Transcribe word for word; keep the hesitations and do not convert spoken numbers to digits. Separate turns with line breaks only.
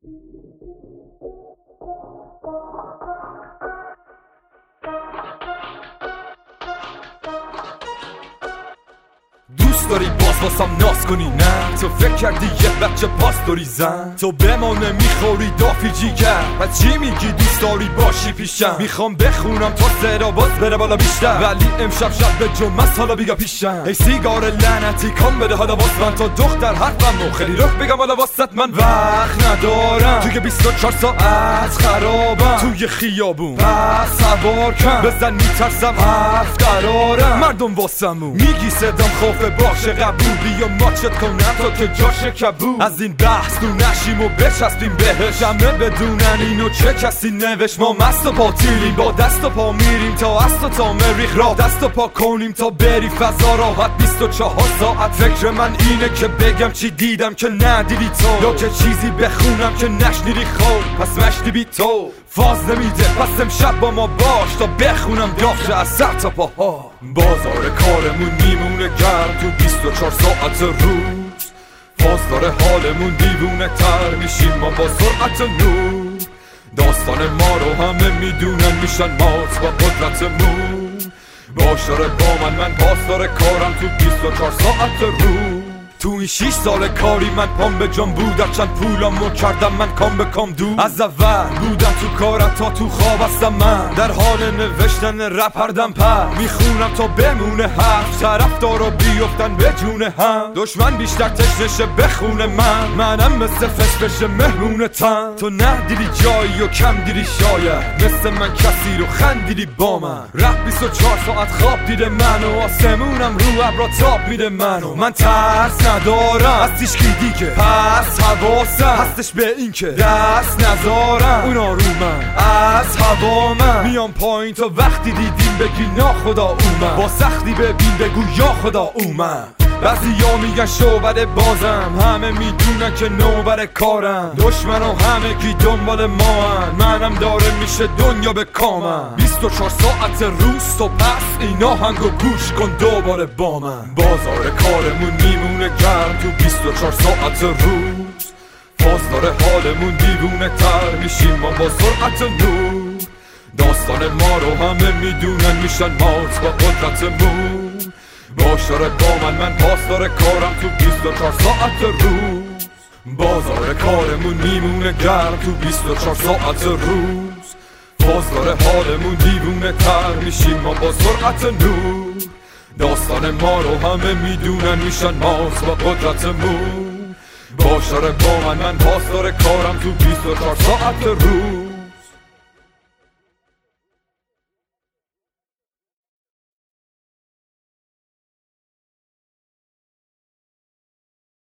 دوست داری باز واسم ناز کنی نه؟ تو فکر کردی یه بچه پاس داری زن؟ تو به ما نمیخوری دافی جیگر پس چی میگی دوست داری باشی پیشم؟ میخوام بخونم تا صدا باز بره بالا بیشتر، ولی امشب شب به جمعه حالا بیگا پیشم. ای سیگار لعنتی کام بده حالا واس من، تا دختر حرفم و خیلی رخ بگم حالا واسط من وقت ندارم، توی بیست و چهار ساعت خرابم توی خیابون پس سوار کن بزن میترسم حرف قرارم مردم واسمون میگی صدام خوف باشه قبول بیا ماچت کنم تا که جاش کبول. از این بحث تو نشیم و بچسبیم بهش، همه بدونن اینو چه کسی نوشت. ما مست و پاتیلیم با دست و پا میریم تا است و تا مریخ را دست و پا کنیم تا بری فضا راحت. بیست و چهار ساعت فکر من اینه که بگم چی دیدم که ندیدی تو، یا که چیزی بخونم که نشنیدی خوب پس مشتی بی تو. فاز نمیده پس امشب با ما باش تا بخونم دافشه از سر تا پاها. بازار کارمون میمونه گرم تو بیست و چهار ساعت روز، فاز داره حالمون دیوونه تر میشیم ما با سرعت نور. داستان ما رو همه میدونن میشن مات با قدرتمون. باش داره با من من پاس داره کارم تو بیست و چهار ساعت روز. تو این شیش سال کاری من پام به جام بود، چند پولامو کردم من کام به کام دو. از اول بودم تو کارت تا تو خواب هستم من، در حال نوشتن رپ هر دم پر میخونم تا بمونه حرف، طرفدارا بیفتن به جون هم، دشمن بیشتر تشنشه بخونه من، منم مثل فسفش مهمون تن. تو نه دیدی جایی و کم دیدی شاید مثل من کسی رو خندیدی با من. رپ بیست و چهار ساعت خواب دیده من و آسمونم رو ابرا تاب میده منو. من ترس ندارم از تیشکی دیگه پس حواسم هستش به این که دست نذارم اونا رو من از هوا من میام پایین تا وقتی دیدیم بگی ناخدا اومد، با سختی ببین بگو یا خدا اومد. بعضیا میگن شعبده بازم، همه میدونن که نوبر کارم، دشمن و همه کی دنبال ما هن. منم داره میشه دنیا به کامم. بیست و چهار ساعت روز تو پس اینا هنگو گوش کن دوباره با من. بازار کارمون میمونه گرم تو بیست و چهار ساعت روز، فاز داره حالمون دیوونه تر میشیم ما با سرعت نور. داستان ما رو همه میدونن میشن مات با قدرتمون. باش داره با من من پاس داره کارم تو بیست و چهار ساعت روز. بازار کارمون میمونه گرم تو بیست و چهار ساعت روز، فاز داره حالمون دیوونه تر میشیم ما با سرعت نور. داستان ما رو همه میدونن میشن مات با قدرتمون. باش داره با من من پاس داره کارم تو بیست و چهار ساعت روز.